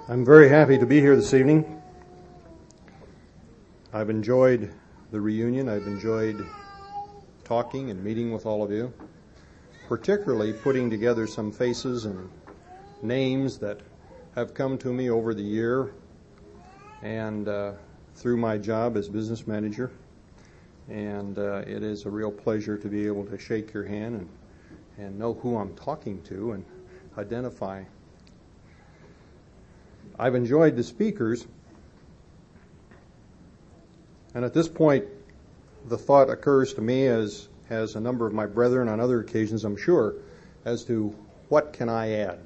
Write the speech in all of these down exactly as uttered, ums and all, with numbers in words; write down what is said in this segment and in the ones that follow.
I'm very happy to be here this evening. I've enjoyed the reunion. I've enjoyed talking and meeting with all of you, particularly putting together some faces and names that have come to me over the year and uh, through my job as business manager. And uh, it is a real pleasure to be able to shake your hand and, and know who I'm talking to and identify. I've enjoyed the speakers, and at this point, the thought occurs to me, as has a number of my brethren on other occasions, I'm sure, as to what can I add.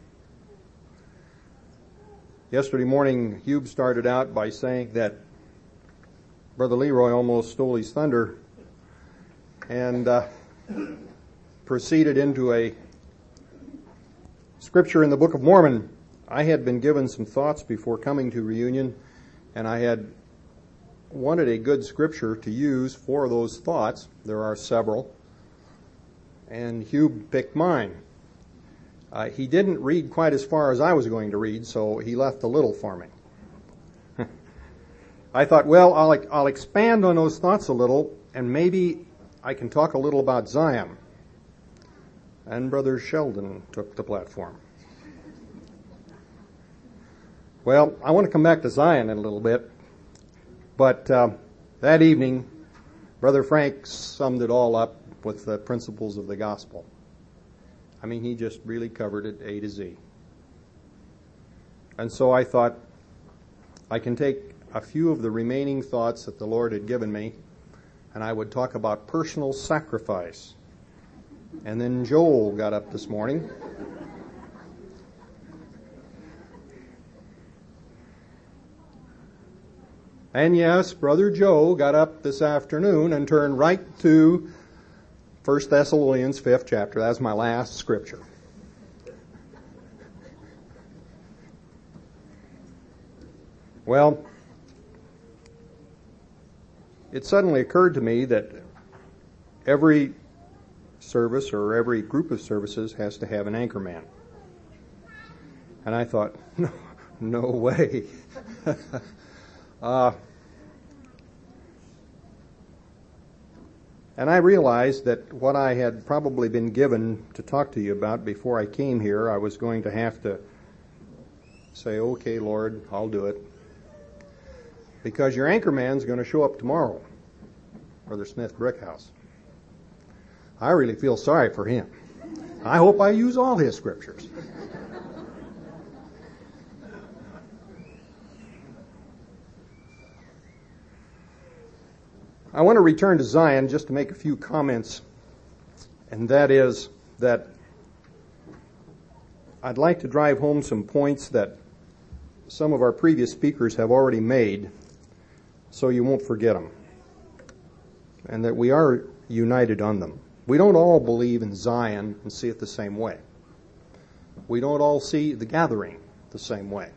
Yesterday morning, Hugh started out by saying that Brother Leroy almost stole his thunder and uh, proceeded into a scripture in the Book of Mormon. I had been given some thoughts before coming to reunion, and I had wanted a good scripture to use for those thoughts. There are several, and Hugh picked mine. Uh, he didn't read quite as far as I was going to read, so he left a little for me. I thought, well, I'll, I'll expand on those thoughts a little, and maybe I can talk a little about Zion. And Brother Sheldon took the platform. Well, I want to come back to Zion in a little bit, but uh, that evening, Brother Frank summed it all up with the principles of the gospel. I mean, he just really covered it A to Z. And so I thought I can take a few of the remaining thoughts that the Lord had given me, and I would talk about personal sacrifice. And then Joel got up this morning. And yes, Brother Joe got up this afternoon and turned right to First Thessalonians fifth chapter. That's my last scripture. Well, it suddenly occurred to me that every service or every group of services has to have an anchor man. And I thought, no, no way. Uh, and I realized that what I had probably been given to talk to you about before I came here, I was going to have to say, okay, Lord, I'll do it. Because your anchor man's going to show up tomorrow, Brother Smith Brickhouse. I really feel sorry for him. I hope I use all his scriptures. I want to return to Zion just to make a few comments, and that is that I'd like to drive home some points that some of our previous speakers have already made, so you won't forget them, and that we are united on them. We don't all believe in Zion and see it the same way. We don't all see the gathering the same way.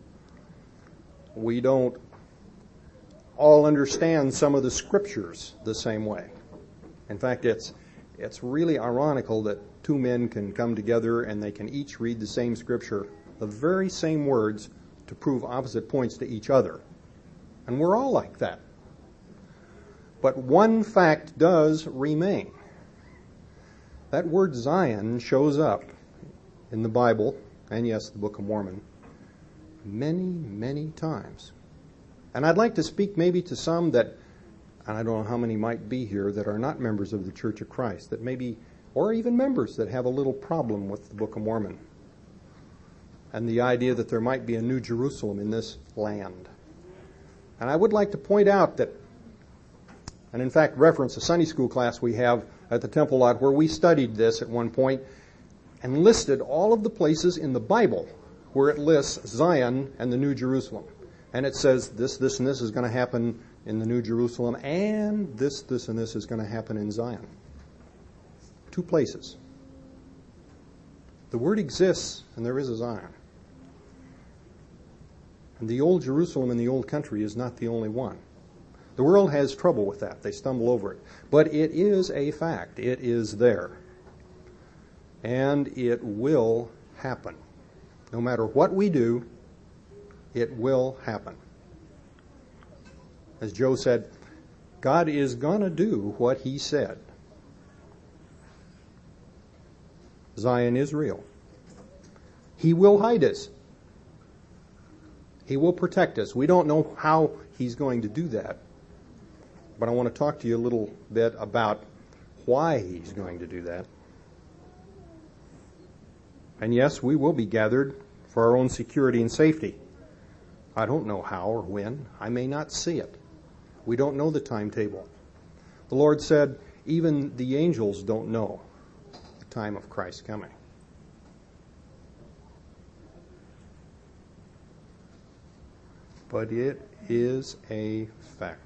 We don't all understand some of the scriptures the same way. In fact, it's it's really ironical that two men can come together and they can each read the same scripture, the very same words, to prove opposite points to each other. And we're all like that. But one fact does remain. That word Zion shows up in the Bible, and yes, the Book of Mormon, many, many times. And I'd like to speak maybe to some that, and I don't know how many might be here, that are not members of the Church of Christ, that maybe, or even members that have a little problem with the Book of Mormon and the idea that there might be a New Jerusalem in this land. And I would like to point out that, and in fact reference a Sunday school class we have at the Temple Lot where we studied this at one point and listed all of the places in the Bible where it lists Zion and the New Jerusalem. And it says this, this, and this is going to happen in the New Jerusalem, and this, this, and this is going to happen in Zion. Two places. The word exists, and there is a Zion. And the old Jerusalem in the old country is not the only one. The world has trouble with that. They stumble over it. But it is a fact. It is there. And it will happen. No matter what we do, It will happen. As Joe said, God is going to do what he said. Zion is real. He will hide us. He will protect us. We don't know how he's going to do that. But I want to talk to you a little bit about why he's going to do that. And yes, we will be gathered for our own security and safety. I don't know how or when. I may not see it. We don't know the timetable. The Lord said, even the angels don't know the time of Christ's coming. But it is a fact.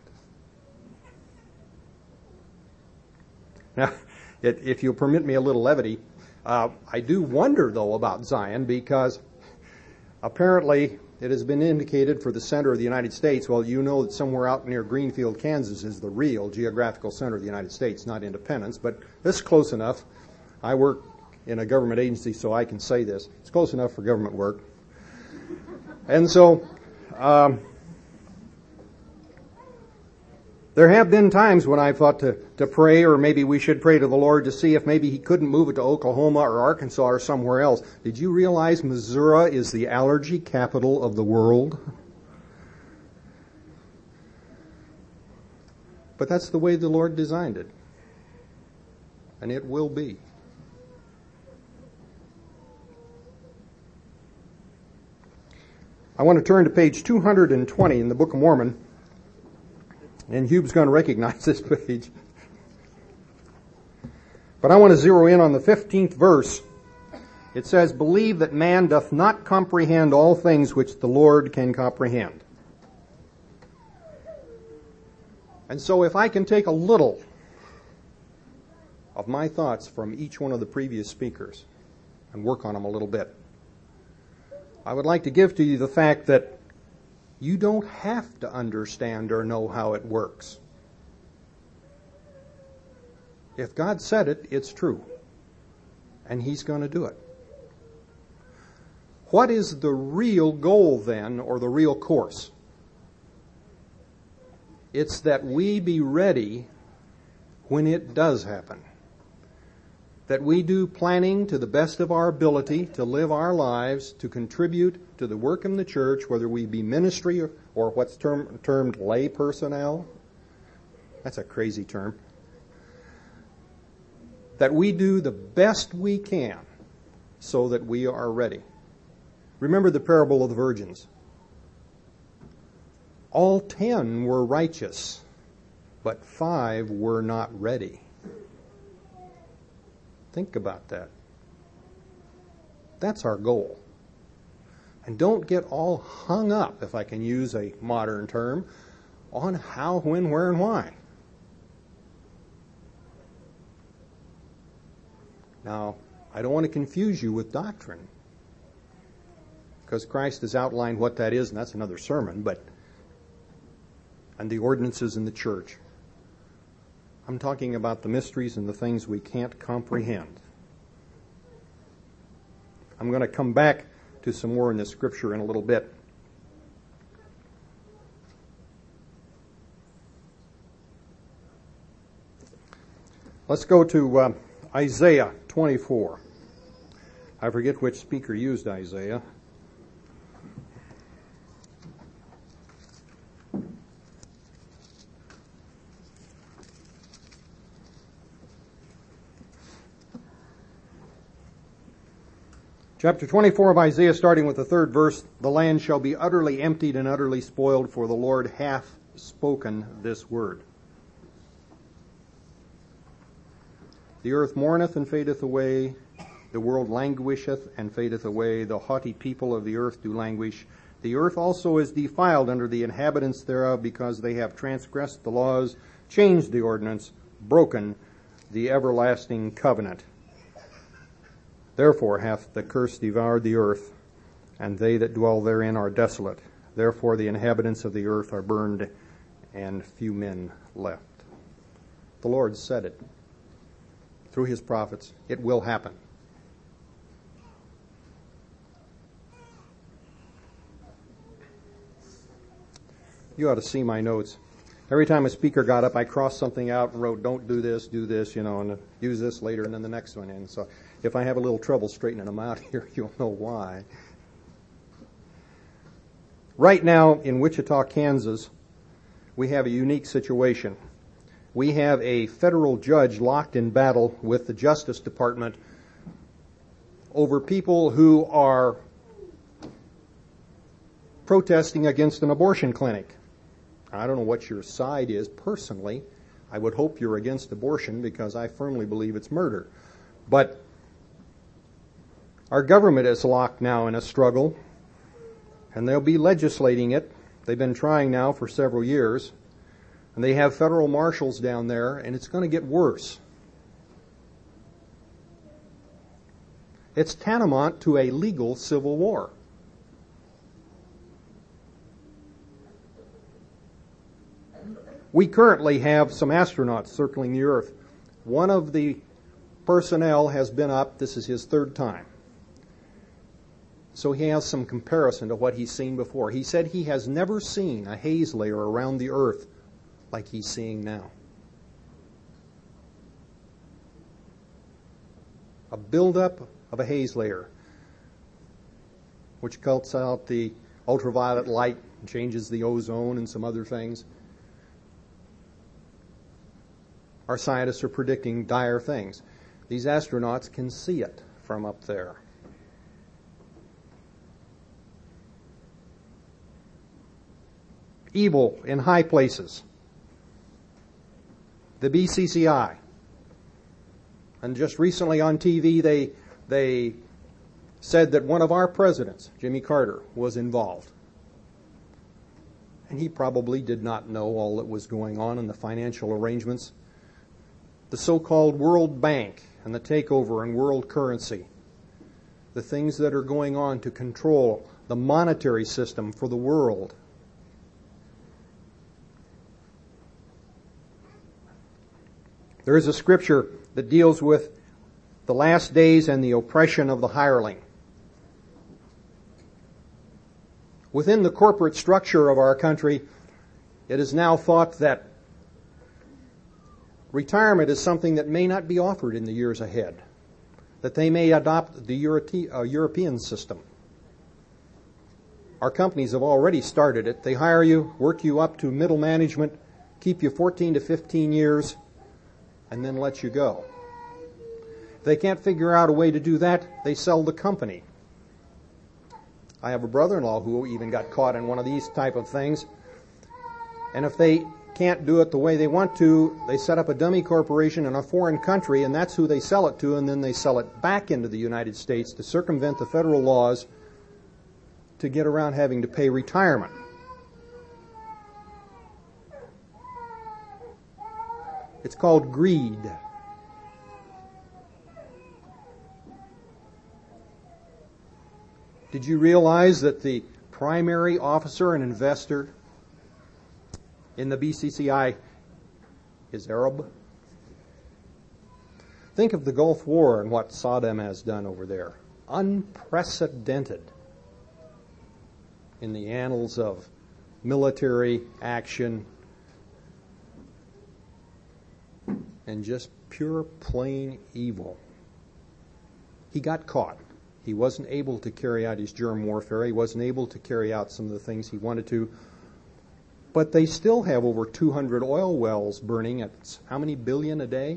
Now, it, if you'll permit me a little levity, uh, I do wonder, though, about Zion, because apparently it has been indicated for the center of the United States. Well, you know that somewhere out near Greenfield, Kansas is the real geographical center of the United States, not Independence, but this is close enough. I work in a government agency, so I can say this. It's close enough for government work. And so, um, there have been times when I've thought to, to pray, or maybe we should pray to the Lord to see if maybe he couldn't move it to Oklahoma or Arkansas or somewhere else. Did you realize Missouri is the allergy capital of the world? But that's the way the Lord designed it. And it will be. I want to turn to page two hundred twenty in the Book of Mormon. And Hube's going to recognize this page. But I want to zero in on the fifteenth verse. It says, believe that man doth not comprehend all things which the Lord can comprehend. And so if I can take a little of my thoughts from each one of the previous speakers and work on them a little bit, I would like to give to you the fact that you don't have to understand or know how it works. If God said it, it's true. And he's going to do it. What is the real goal then, or the real course? It's that we be ready when it does happen. That we do planning to the best of our ability to live our lives, to contribute to the work in the church, whether we be ministry or, or what's term, termed lay personnel. That's a crazy term. That we do the best we can so that we are ready. Remember the parable of the virgins. All ten were righteous, but five were not ready. Think about that. That's our goal. And don't get all hung up, if I can use a modern term, on how, when, where, and why. Now, I don't want to confuse you with doctrine, because Christ has outlined what that is, and that's another sermon, but and the ordinances in the church. I'm talking about the mysteries and the things we can't comprehend. I'm going to come back to some more in the scripture in a little bit. Let's go to uh, Isaiah twenty-four. I forget which speaker used Isaiah. Chapter twenty-four of Isaiah, starting with the third verse, the land shall be utterly emptied and utterly spoiled, for the Lord hath spoken this word. The earth mourneth and fadeth away, the world languisheth and fadeth away, the haughty people of the earth do languish. The earth also is defiled under the inhabitants thereof, because they have transgressed the laws, changed the ordinance, broken the everlasting covenant. Therefore hath the curse devoured the earth, and they that dwell therein are desolate. Therefore the inhabitants of the earth are burned, and few men left. The Lord said it through his prophets. It will happen. You ought to see my notes. Every time a speaker got up, I crossed something out and wrote, don't do this, do this, you know, and use this later, and then the next one in. So if I have a little trouble straightening them out here, you'll know why. Right now in Wichita, Kansas, we have a unique situation. We have a federal judge locked in battle with the Justice Department over people who are protesting against an abortion clinic. I don't know what your side is personally. I would hope you're against abortion because I firmly believe it's murder. But our government is locked now in a struggle, and they'll be legislating it. They've been trying now for several years, and they have federal marshals down there, and it's going to get worse. It's tantamount to a legal civil war. We currently have some astronauts circling the Earth. One of the personnel has been up. This is his third time. So he has some comparison to what he's seen before. He said he has never seen a haze layer around the Earth like he's seeing now. A buildup of a haze layer, which cuts out the ultraviolet light and changes the ozone and some other things. Our scientists are predicting dire things. These astronauts can see it from up there. Evil in high places. The B C C I. And just recently on T V they they said that one of our presidents, Jimmy Carter, was involved. And he probably did not know all that was going on in the financial arrangements. The so-called World Bank and the takeover in world currency. The things that are going on to control the monetary system for the world. There is a scripture that deals with the last days and the oppression of the hireling. Within the corporate structure of our country, it is now thought that retirement is something that may not be offered in the years ahead, that they may adopt the Euro- uh, European system. Our companies have already started it. They hire you, work you up to middle management, keep you fourteen to fifteen years, and then let you go. If they can't figure out a way to do that, they sell the company. I have a brother-in-law who even got caught in one of these type of things. And if they can't do it the way they want to, they set up a dummy corporation in a foreign country, and that's who they sell it to, and then they sell it back into the United States to circumvent the federal laws to get around having to pay retirement. It's called greed. Did you realize that the primary officer and investor in the B C C I is Arab? Think of the Gulf War and what Saddam has done over there. Unprecedented in the annals of military action and just pure, plain evil. He got caught. He wasn't able to carry out his germ warfare. He wasn't able to carry out some of the things he wanted to. But they still have over two hundred oil wells burning at how many billion a day?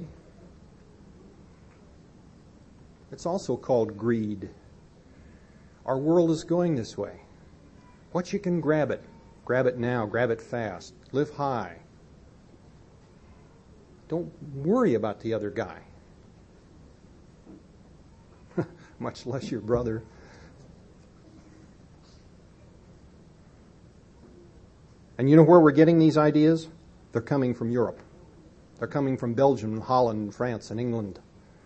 It's also called greed. Our world is going this way. What you can grab it, grab it now, grab it fast, live high. Don't worry about the other guy, much less your brother. And you know where we're getting these ideas? They're coming from Europe. They're coming from Belgium, Holland, France, and England.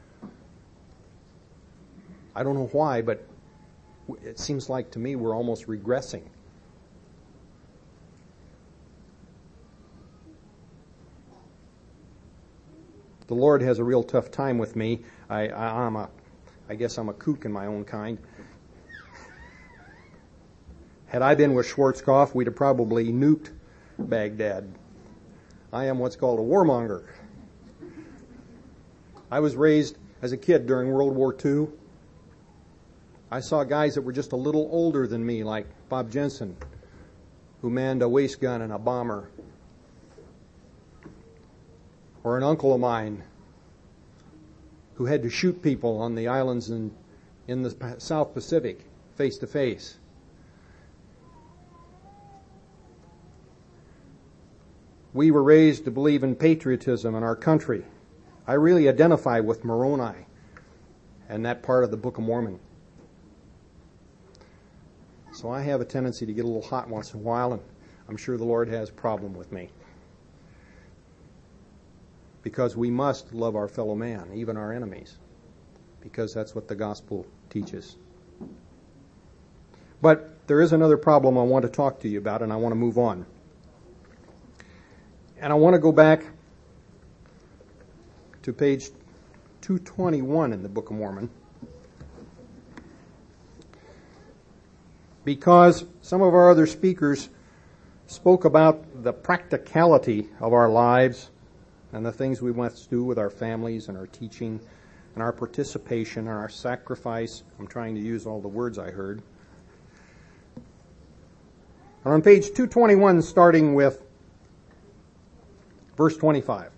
I don't know why, but it seems like to me we're almost regressing. The Lord has a real tough time with me. I, I, I'm a, I guess I'm a kook in my own kind. Had I been with Schwarzkopf, we'd have probably nuked Baghdad. I am what's called a warmonger. I was raised as a kid during World War Two. I saw guys that were just a little older than me, like Bob Jensen, who manned a waist gun and a bomber. Or an uncle of mine who had to shoot people on the islands in, in the South Pacific, face to face. We were raised to believe in patriotism in our country. I really identify with Moroni and that part of the Book of Mormon. So I have a tendency to get a little hot once in a while, and I'm sure the Lord has a problem with me. Because we must love our fellow man, even our enemies, because that's what the gospel teaches. But there is another problem I want to talk to you about, and I want to move on. And I want to go back to page two twenty-one in the Book of Mormon, because some of our other speakers spoke about the practicality of our lives and the things we must do with our families and our teaching and our participation and our sacrifice. I'm trying to use all the words I heard. And on page two twenty-one, starting with verse twenty-five.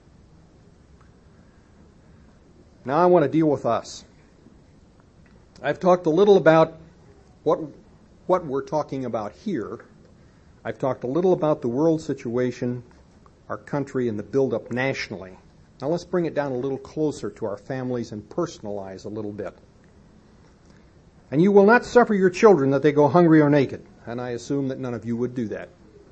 Now I want to deal with us. I've talked a little about what, what we're talking about here. I've talked a little about the world situation, our country, and the build-up nationally. Now let's bring it down a little closer to our families and personalize a little bit. And you will not suffer your children that they go hungry or naked. And I assume that none of you would do that.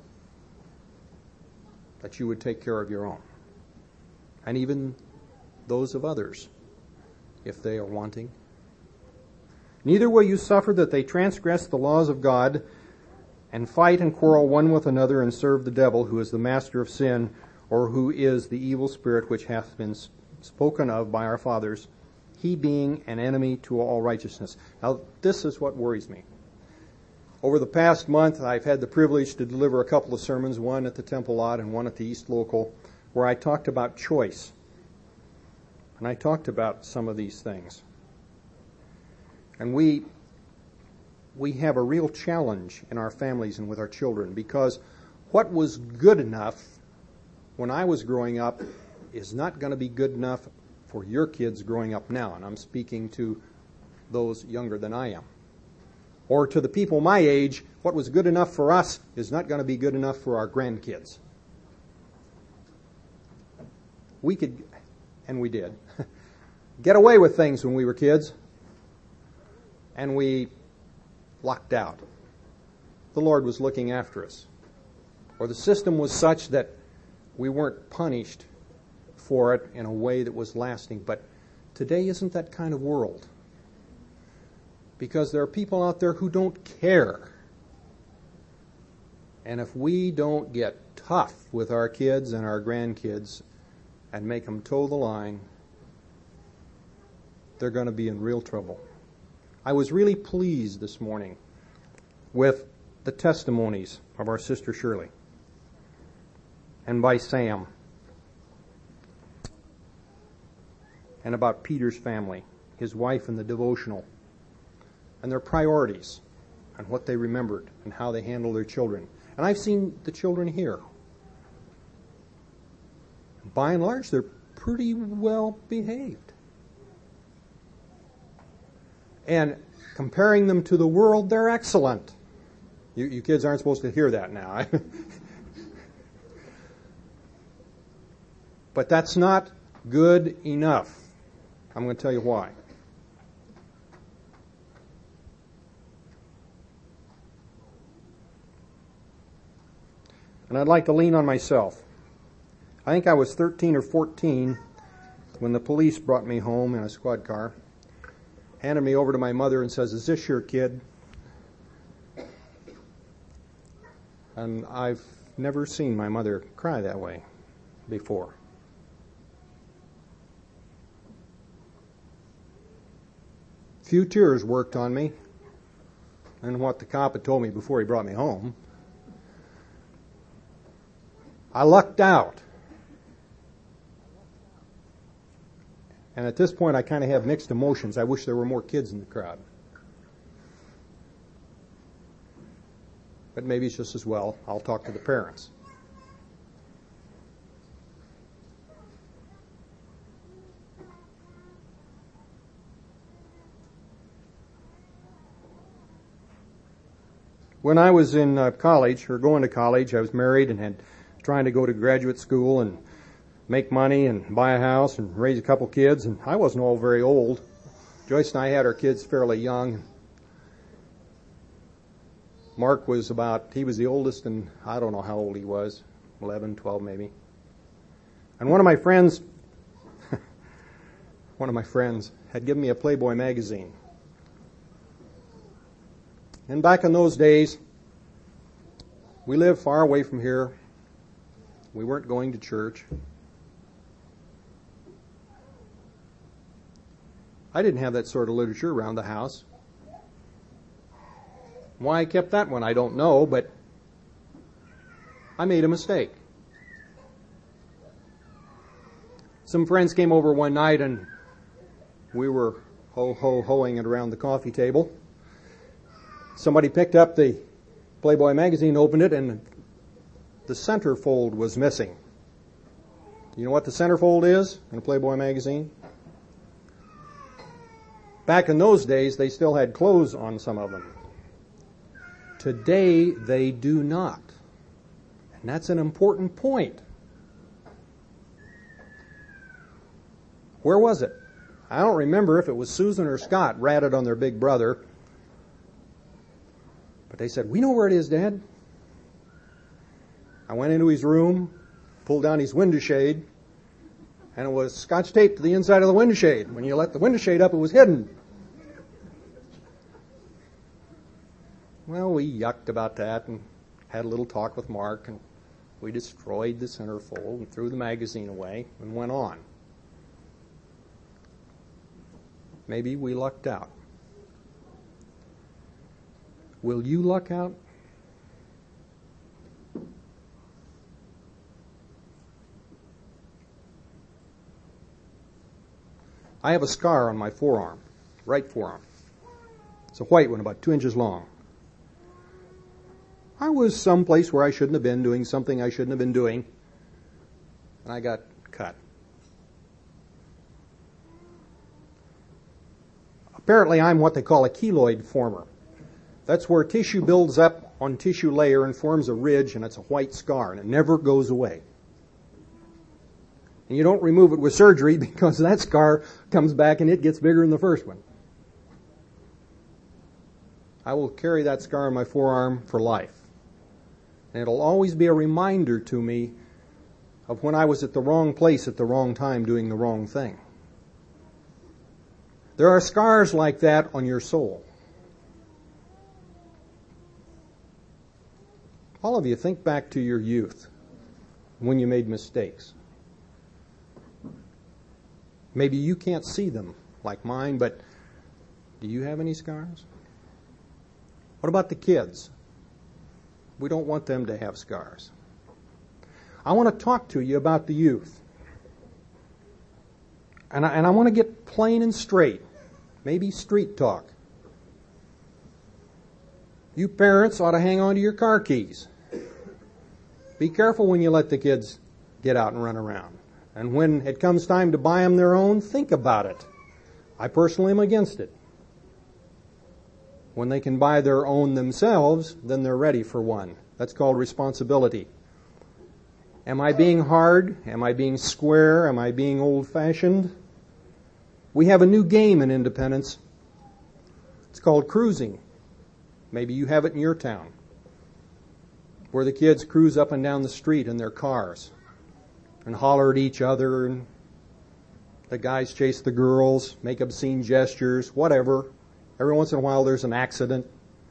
That you would take care of your own. And even those of others, if they are wanting. Neither will you suffer that they transgress the laws of God and fight and quarrel one with another and serve the devil, who is the master of sin, or who is the evil spirit which hath been spoken of by our fathers, he being an enemy to all righteousness. Now, this is what worries me. Over the past month, I've had the privilege to deliver a couple of sermons, one at the Temple Lot and one at the East Local, where I talked about choice. And I talked about some of these things. And we we have a real challenge in our families and with our children, because what was good enough when I was growing up is not going to be good enough for your kids growing up now. And I'm speaking to those younger than I am. Or to the people my age, what was good enough for us is not going to be good enough for our grandkids. We could, and we did, get away with things when we were kids, and we locked out. The Lord was looking after us. Or the system was such that we weren't punished for it in a way that was lasting. But today isn't that kind of world. Because there are people out there who don't care. And if we don't get tough with our kids and our grandkids and make them toe the line, they're going to be in real trouble. I was really pleased this morning with the testimonies of our sister Shirley and by Sam and about Peter's family, his wife and the devotional, and their priorities and what they remembered and how they handled their children. And I've seen the children here. By and large, they're pretty well behaved. And comparing them to the world, they're excellent. You, you kids aren't supposed to hear that now. But that's not good enough. I'm going to tell you why. And I'd like to lean on myself. I think I was thirteen or fourteen when the police brought me home in a squad car, handed me over to my mother and says, "Is this your kid?" And I've never seen my mother cry that way before. Few tears worked on me, and what the cop had told me before he brought me home. I lucked out. And at this point, I kind of have mixed emotions. I wish there were more kids in the crowd. But maybe it's just as well. I'll talk to the parents. When I was in uh, college, or going to college, I was married and had trying to go to graduate school and make money and buy a house and raise a couple kids, and I wasn't all very old. Joyce and I had our kids fairly young. Mark was about, he was the oldest, and I don't know how old he was, eleven, twelve maybe. And one of my friends, one of my friends had given me a Playboy magazine. And back in those days, we lived far away from here. We weren't going to church. I didn't have that sort of literature around the house. Why I kept that one, I don't know, but I made a mistake. Some friends came over one night and we were ho-ho-hoing it around the coffee table. Somebody picked up the Playboy magazine, opened it, and the centerfold was missing. You know what the centerfold is in a Playboy magazine? Back in those days, they still had clothes on some of them. Today, they do not. And that's an important point. Where was it? I don't remember if it was Susan or Scott ratted on their big brother. But they said, "We know where it is, Dad." I went into his room, pulled down his window shade, and it was Scotch tape to the inside of the window shade. When you let the window shade up, it was hidden. Well, we yucked about that and had a little talk with Mark, and we destroyed the centerfold and threw the magazine away and went on. Maybe we lucked out. Will you luck out? I have a scar on my forearm, right forearm. It's a white one, about two inches long. I was someplace where I shouldn't have been, doing something I shouldn't have been doing, and I got cut. Apparently, I'm what they call a keloid former. That's where tissue builds up on tissue layer and forms a ridge, and it's a white scar, and it never goes away. And you don't remove it with surgery because that scar comes back and it gets bigger than the first one. I will carry that scar on my forearm for life. And it'll always be a reminder to me of when I was at the wrong place at the wrong time doing the wrong thing. There are scars like that on your soul. All of you, think back to your youth when you made mistakes. Maybe you can't see them like mine, but do you have any scars? What about the kids? We don't want them to have scars. I want to talk to you about the youth. And I, and I want to get plain and straight. Maybe street talk. You parents ought to hang on to your car keys. Be careful when you let the kids get out and run around. And when it comes time to buy them their own, think about it. I personally am against it. When they can buy their own themselves, then they're ready for one. That's called responsibility. Am I being hard? Am I being square? Am I being old-fashioned? We have a new game in Independence. It's called cruising. Maybe you have it in your town, where the kids cruise up and down the street in their cars and holler at each other, and the guys chase the girls, make obscene gestures, whatever. Every once in a while there's an accident.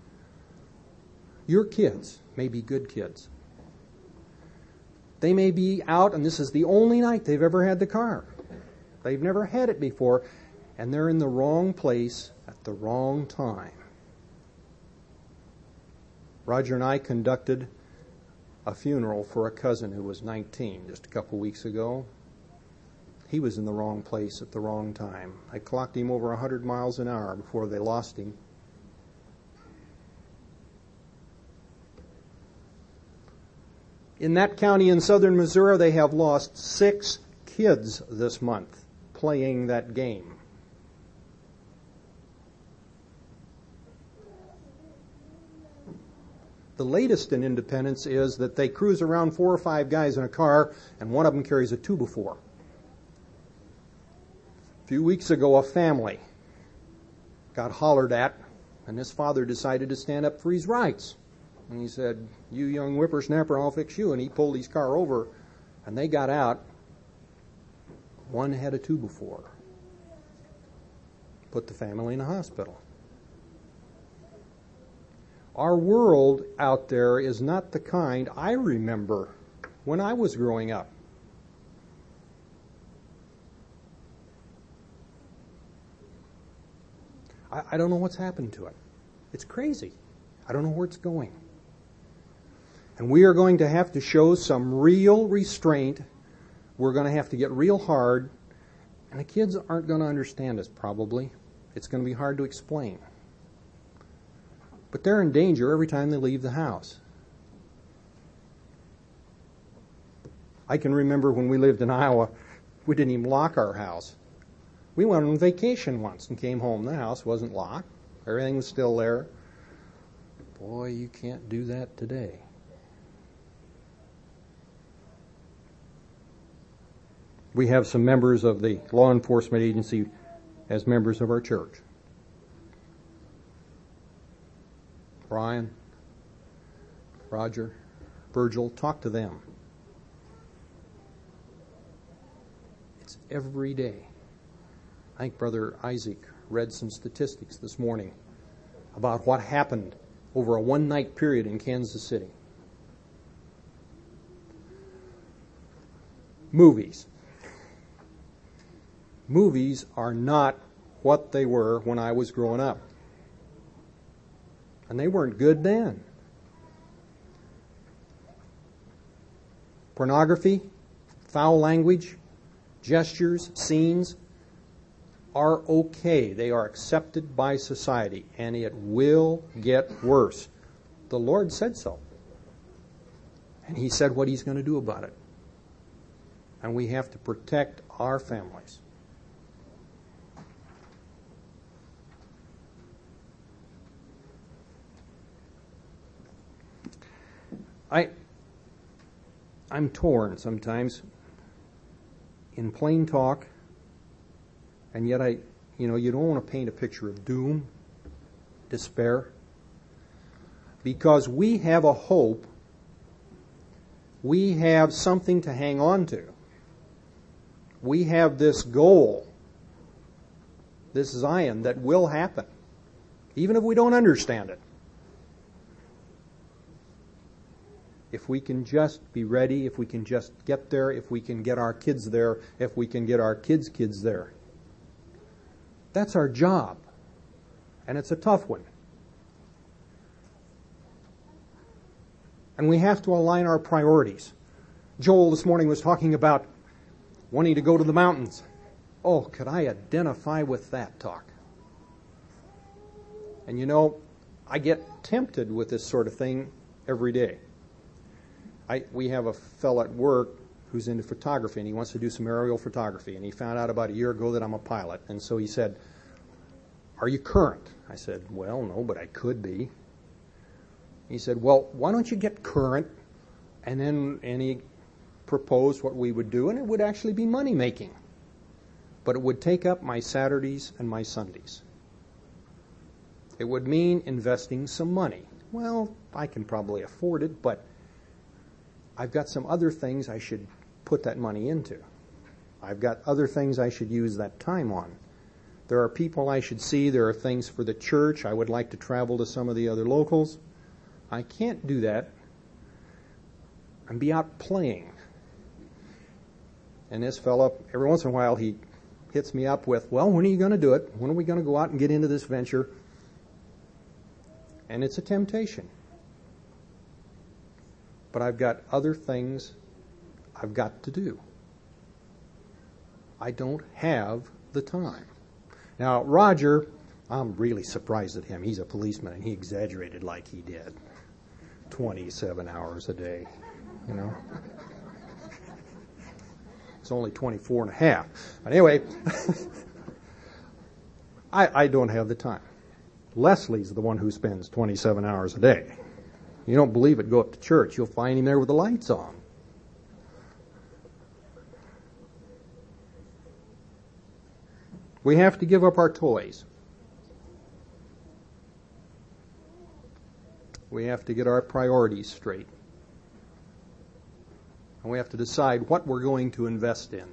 Your kids may be good kids. They may be out, and this is the only night they've ever had the car. They've never had it before, and they're in the wrong place at the wrong time. Roger and I conducted a funeral for a cousin who was nineteen just a couple weeks ago. He was in the wrong place at the wrong time. I clocked him over one hundred miles an hour before they lost him. In that county in southern Missouri, they have lost six kids this month playing that game. The latest in Independence is that they cruise around four or five guys in a car, and one of them carries a two by four. A few weeks ago, a family got hollered at, and his father decided to stand up for his rights. And he said, "You young whippersnapper, I'll fix you." And he pulled his car over, and they got out. One had a two by four. Put the family in a hospital. Our world out there is not the kind I remember when I was growing up. I, I don't know what's happened to it. It's crazy. I don't know where it's going. And we are going to have to show some real restraint. We're going to have to get real hard. And the kids aren't going to understand us, probably. It's going to be hard to explain. But they're in danger every time they leave the house. I can remember when we lived in Iowa, we didn't even lock our house. We went on vacation once and came home. The house wasn't locked. Everything was still there. Boy, you can't do that today. We have some members of the law enforcement agency as members of our church. Brian, Roger, Virgil, talk to them. It's every day. I think Brother Isaac read some statistics this morning about what happened over a one-night period in Kansas City. Movies. Movies are not what they were when I was growing up. And they weren't good then. Pornography, foul language, gestures, scenes are okay. They are accepted by society, and it will get worse. The Lord said so. And He said what He's going to do about it. And we have to protect our families. I, I'm torn sometimes in plain talk, and yet I, you know, you don't want to paint a picture of doom, despair, because we have a hope, we have something to hang on to. We have this goal, this Zion that will happen, even if we don't understand it. If we can just be ready, if we can just get there, if we can get our kids there, if we can get our kids' kids there. That's our job. And it's a tough one. And we have to align our priorities. Joel this morning was talking about wanting to go to the mountains. Oh, could I identify with that talk? And you know, I get tempted with this sort of thing every day. I, we have a fellow at work who's into photography, and he wants to do some aerial photography. And he found out about a year ago that I'm a pilot. And so he said, "Are you current?" I said, "Well, no, but I could be." He said, "Well, why don't you get current?" And then and he proposed what we would do, and it would actually be money-making. But it would take up my Saturdays and my Sundays. It would mean investing some money. Well, I can probably afford it, but I've got some other things I should put that money into. I've got other things I should use that time on. There are people I should see. There are things for the church. I would like to travel to some of the other locals. I can't do that and be out playing. And this fellow, every once in a while, he hits me up with, "Well, when are you going to do it? When are we going to go out and get into this venture?" And it's a temptation. but I've got other things I've got to do. I don't have the time. Now, Roger, I'm really surprised at him. He's a policeman, and he exaggerated like he did. twenty-seven hours a day, you know. It's only twenty-four and a half. But anyway, I, I don't have the time. Leslie's the one who spends twenty-seven hours a day. You don't believe it, go up to church. You'll find him there with the lights on. We have to give up our toys. We have to get our priorities straight. And we have to decide what we're going to invest in.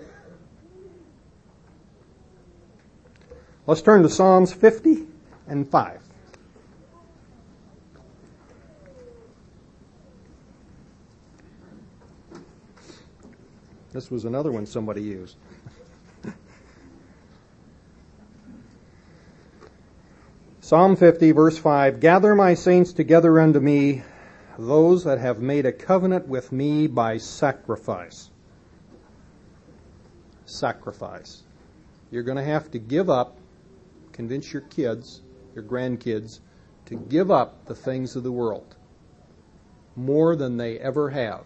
Let's turn to Psalms fifty and five. This was another one somebody used. Psalm fifty, verse five, Gather my saints together unto me, those that have made a covenant with me by sacrifice. Sacrifice. You're going to have to give up, convince your kids, your grandkids, to give up the things of the world more than they ever have.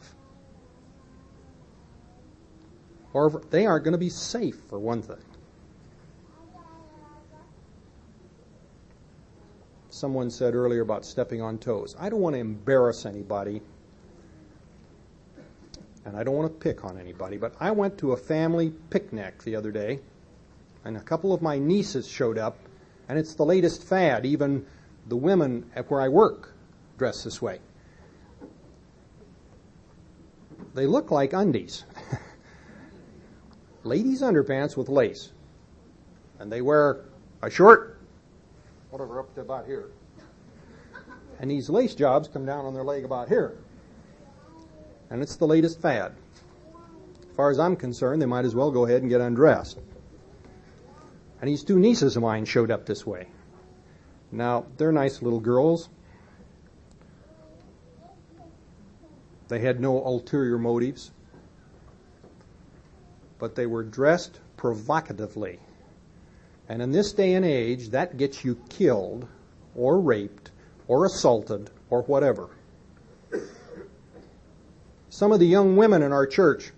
Or they aren't going to be safe, for one thing. Someone said earlier about stepping on toes. I don't want to embarrass anybody, and I don't want to pick on anybody, but I went to a family picnic the other day, and a couple of my nieces showed up, and it's the latest fad. Even the women at where I work dress this way. They look like undies. Ladies' underpants with lace. And they wear a short, whatever, up to about here. And these lace jobs come down on their leg about here. And it's the latest fad. As far as I'm concerned, they might as well go ahead and get undressed. And these two nieces of mine showed up this way. Now, they're nice little girls. They had no ulterior motives. But they were dressed provocatively. And in this day and age, that gets you killed or raped or assaulted or whatever. Some of the young women in our church,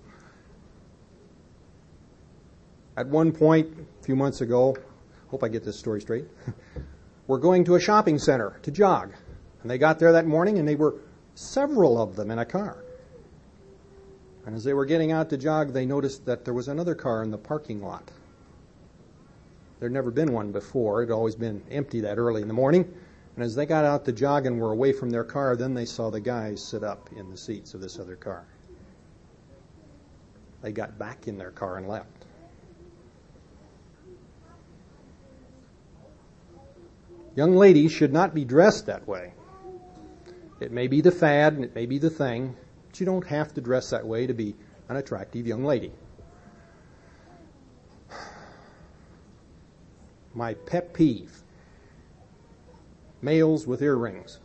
at one point a few months ago, hope I get this story straight, were going to a shopping center to jog. And they got there that morning and they were several of them in a car. And as they were getting out to jog, they noticed that there was another car in the parking lot. There'd never been one before. It had always been empty that early in the morning. And as they got out to jog and were away from their car, then they saw the guys sit up in the seats of this other car. They got back in their car and left. Young ladies should not be dressed that way. It may be the fad and it may be the thing, but you don't have to dress that way to be an attractive young lady. My pet peeve, males with earrings.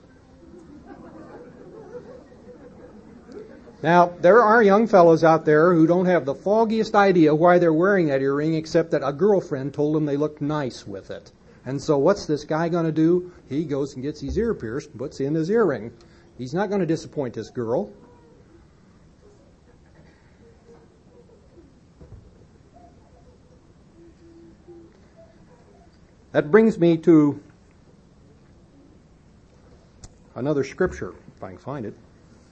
Now, there are young fellows out there who don't have the foggiest idea why they're wearing that earring except that a girlfriend told them they looked nice with it. And so what's this guy going to do? He goes and gets his ear pierced and puts in his earring. He's not going to disappoint this girl. That brings me to another scripture, if I can find it.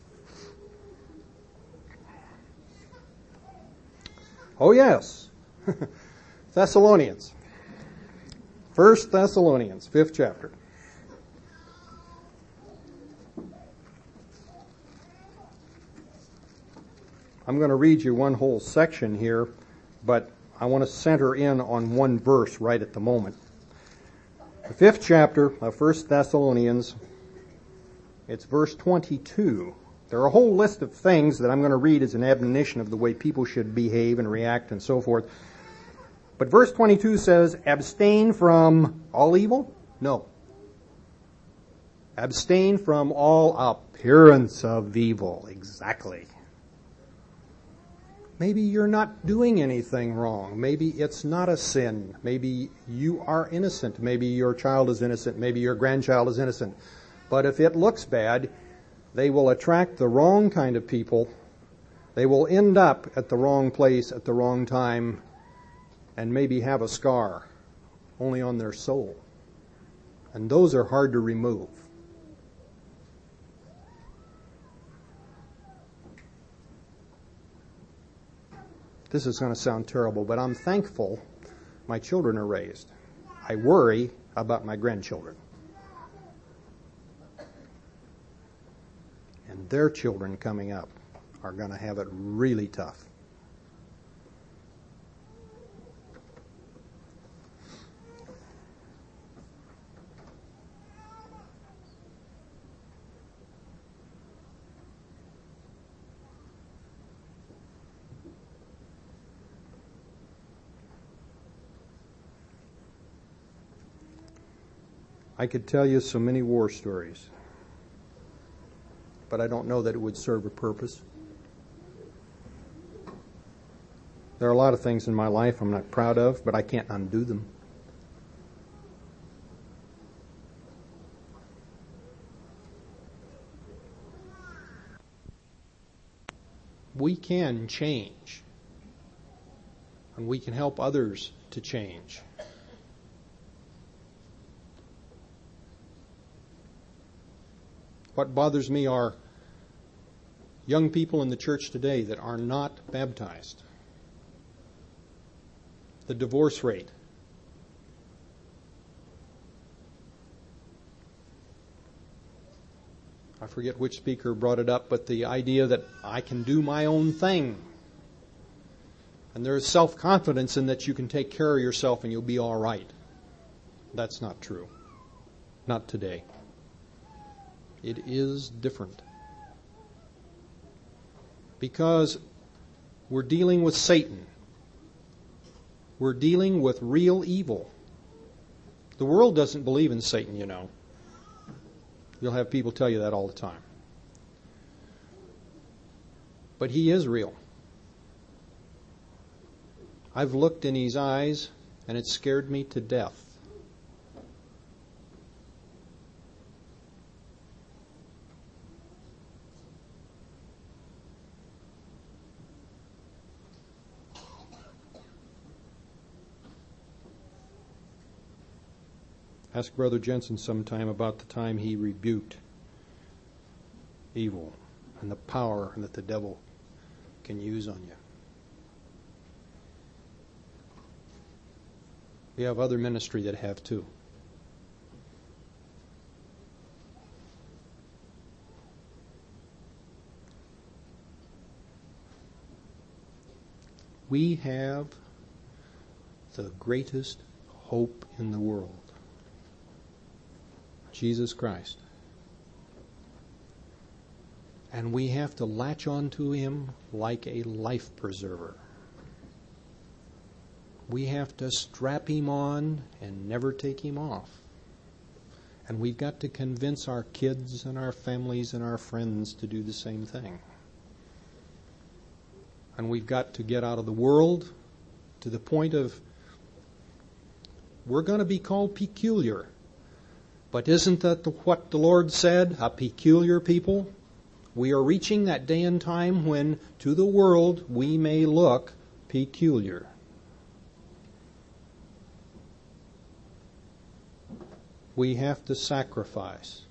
Oh, yes. Thessalonians. First Thessalonians, fifth chapter. I'm going to read you one whole section here, but I want to center in on one verse right at the moment. The fifth chapter of First Thessalonians, it's verse twenty-two. There are a whole list of things that I'm going to read as an admonition of the way people should behave and react and so forth. But verse twenty-two says, abstain from all evil? No. Abstain from all appearance of evil. Exactly. Maybe you're not doing anything wrong. Maybe it's not a sin. Maybe you are innocent. Maybe your child is innocent. Maybe your grandchild is innocent. But if it looks bad, they will attract the wrong kind of people. They will end up at the wrong place at the wrong time and maybe have a scar only on their soul. And those are hard to remove. This is going to sound terrible, but I'm thankful my children are raised. I worry about my grandchildren. And their children coming up are going to have it really tough. I could tell you so many war stories, but I don't know that it would serve a purpose. There are a lot of things in my life I'm not proud of, but I can't undo them. We can change, and we can help others to change. What bothers me are young people in the church today that are not baptized. The divorce rate. I forget which speaker brought it up, but the idea that I can do my own thing. And there is self-confidence in that you can take care of yourself and you'll be all right. That's not true. Not today. It is different. Because we're dealing with Satan. We're dealing with real evil. The world doesn't believe in Satan, you know. You'll have people tell you that all the time. But he is real. I've looked in his eyes, and it scared me to death. Ask Brother Jensen sometime about the time he rebuked evil and the power that the devil can use on you. We have other ministry that have too. We have the greatest hope in the world. Jesus Christ. And we have to latch on to him like a life preserver. We have to strap him on and never take him off. And we've got to convince our kids and our families and our friends to do the same thing. And we've got to get out of the world to the point of we're going to be called peculiar. But isn't that the, what the Lord said, a peculiar people? We are reaching that day and time when to the world we may look peculiar. We have to sacrifice.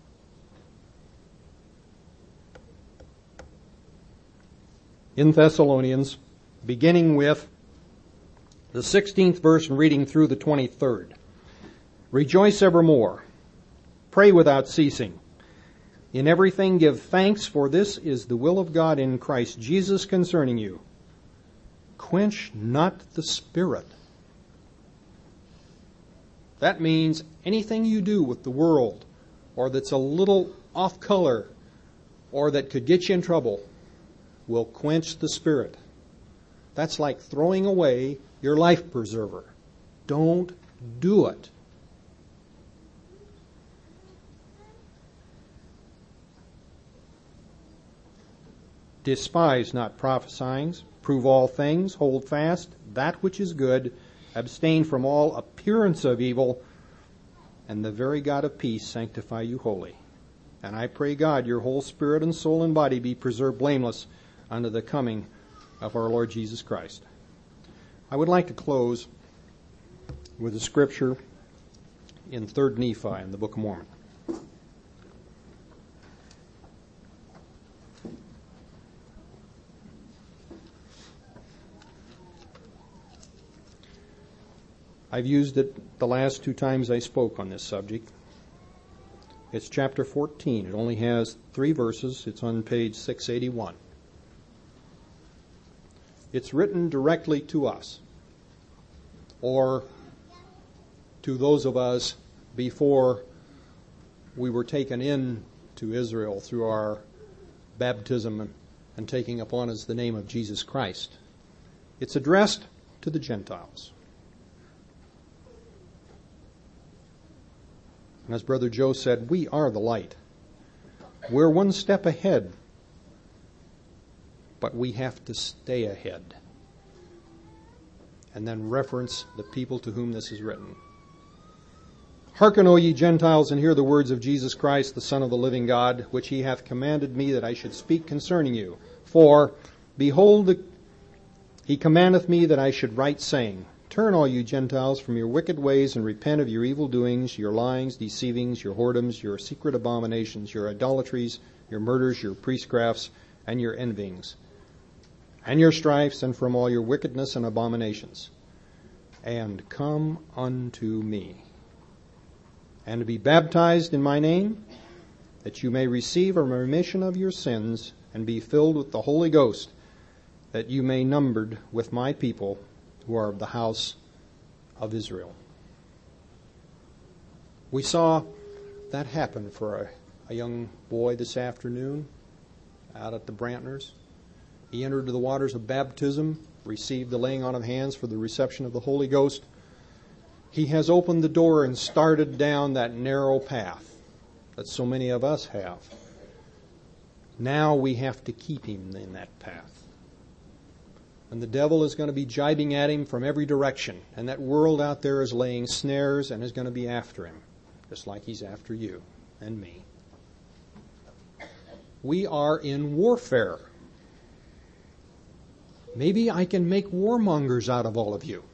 In Thessalonians, beginning with the sixteenth verse and reading through the twenty-third. Rejoice evermore. Pray without ceasing. In everything give thanks, for this is the will of God in Christ Jesus concerning you. Quench not the Spirit. That means anything you do with the world, or that's a little off color, or that could get you in trouble, will quench the Spirit. That's like throwing away your life preserver. Don't do it. Despise not prophesying, prove all things, hold fast that which is good, abstain from all appearance of evil, and the very God of peace sanctify you wholly. And I pray God your whole spirit and soul and body be preserved blameless unto the coming of our Lord Jesus Christ. I would like to close with a scripture in Third Nephi in the Book of Mormon. I've used it the last two times I spoke on this subject. It's chapter fourteen. It only has three verses. It's on page six eighty-one. It's written directly to us, or to those of us before we were taken in to Israel through our baptism and, and taking upon us the name of Jesus Christ. It's addressed to the Gentiles. And as Brother Joe said, we are the light. We're one step ahead, but we have to stay ahead. And then reference the people to whom this is written. Hearken, O ye Gentiles, and hear the words of Jesus Christ, the Son of the living God, which he hath commanded me that I should speak concerning you. For, behold, he commandeth me that I should write, saying, Turn, all you Gentiles, from your wicked ways, and repent of your evil doings, your lyings, deceivings, your whoredoms, your secret abominations, your idolatries, your murders, your priestcrafts, and your envyings, and your strifes, and from all your wickedness and abominations. And come unto me, and to be baptized in my name, that you may receive a remission of your sins, and be filled with the Holy Ghost, that you may numbered with my people, who are of the house of Israel. We saw that happen for a, a young boy this afternoon out at the Brantners. He entered the waters of baptism, received the laying on of hands for the reception of the Holy Ghost. He has opened the door and started down that narrow path that so many of us have. Now we have to keep him in that path. And the devil is going to be jibing at him from every direction. And that world out there is laying snares and is going to be after him, just like he's after you and me. We are in warfare. Maybe I can make warmongers out of all of you.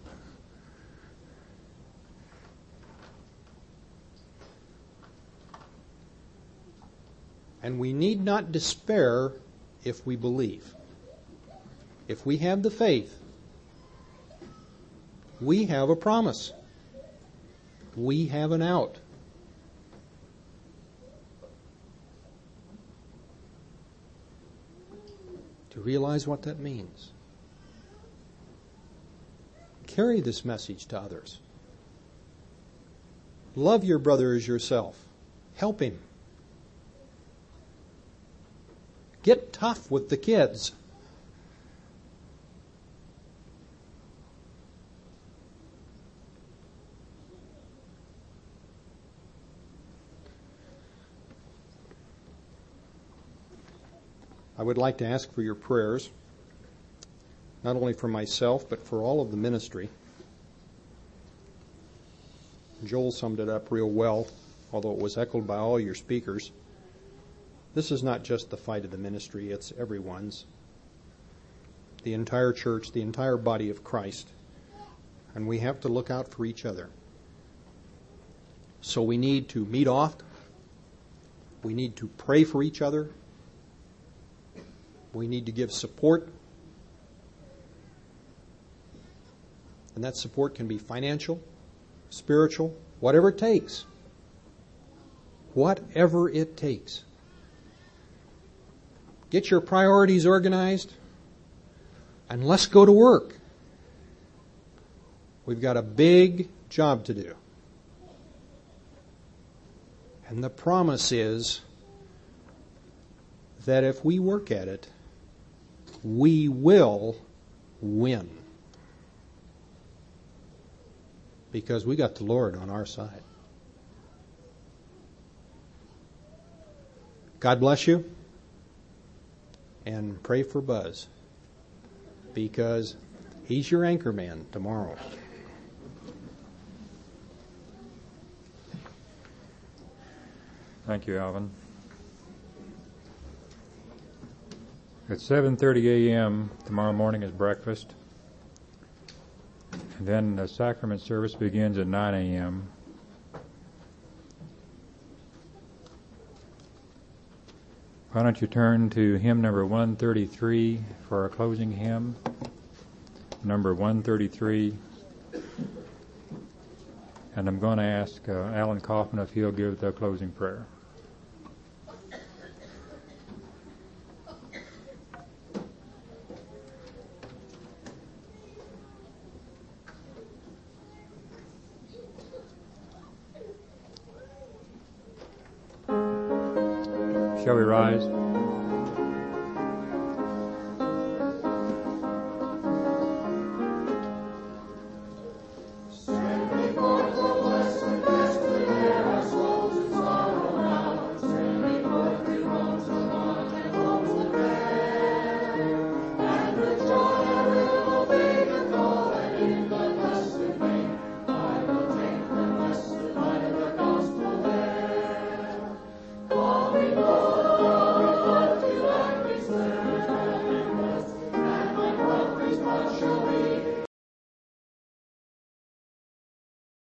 And we need not despair if we believe. If we have the faith, we have a promise. We have an out. To realize what that means. Carry this message to others. Love your brother as yourself. Help him. Get tough with the kids. I would like to ask for your prayers, not only for myself, but for all of the ministry. Joel summed it up real well, although it was echoed by all your speakers. This is not just the fight of the ministry, it's everyone's. The entire church, the entire body of Christ. And we have to look out for each other. So we need to meet often. We need to pray for each other. We need to give support. And that support can be financial, spiritual, whatever it takes. Whatever it takes. Get your priorities organized and let's go to work. We've got a big job to do. And the promise is that if we work at it, we will win. Because we got the Lord on our side. God bless you. and pray for Buzz, because he's your anchor man tomorrow. Thank you, Alvin. At seven thirty a.m. tomorrow morning is breakfast. And then the sacrament service begins at nine a.m. Why don't you turn to hymn number one thirty-three for our closing hymn? Number one thirty-three. And I'm going to ask uh, Alan Kaufman if he'll give the closing prayer. Shall we rise?